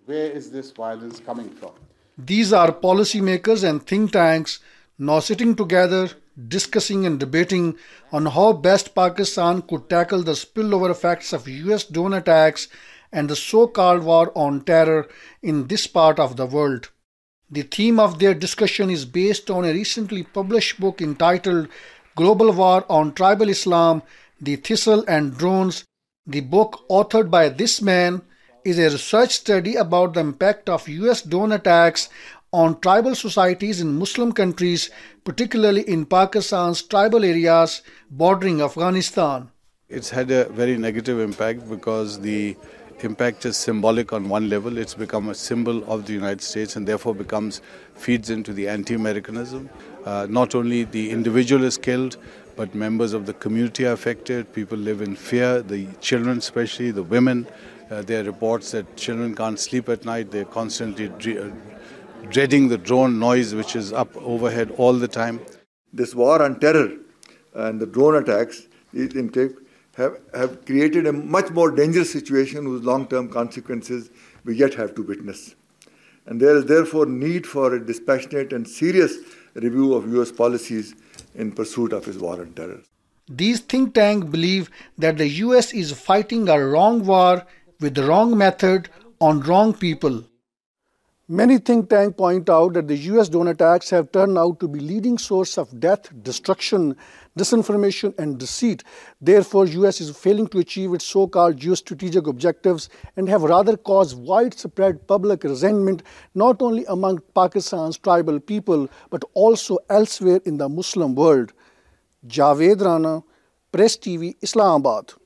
Where is this violence coming from? These are policymakers and think tanks now sitting together, discussing and debating on how best Pakistan could tackle the spillover effects of US drone attacks and the so-called war on terror in this part of the world. The theme of their discussion is based on a recently published book entitled Global War on Tribal Islam, The Thistle and Drones. The book, authored by this man, is a research study about the impact of US drone attacks on tribal societies in Muslim countries, particularly in Pakistan's tribal areas bordering Afghanistan. It's had a very negative impact because the impact is symbolic on one level. It's become a symbol of the United States and therefore feeds into the anti-Americanism. Not only the individual is killed, but members of the community are affected. People live in fear, the children especially, the women. There are reports that children can't sleep at night. They're constantly dreading the drone noise which is up overhead all the time. This war on terror and the drone attacks have created a much more dangerous situation whose long-term consequences we yet have to witness. And there is therefore need for a dispassionate and serious review of US policies in pursuit of its war on terror. These think tanks believe that the US is fighting a wrong war with the wrong method on wrong people. Many think tanks point out that the US drone attacks have turned out to be leading source of death, destruction, disinformation and deceit. Therefore, US is failing to achieve its so-called geostrategic objectives and have rather caused widespread public resentment not only among Pakistan's tribal people but also elsewhere in the Muslim world. Javed Rana, Press TV, Islamabad.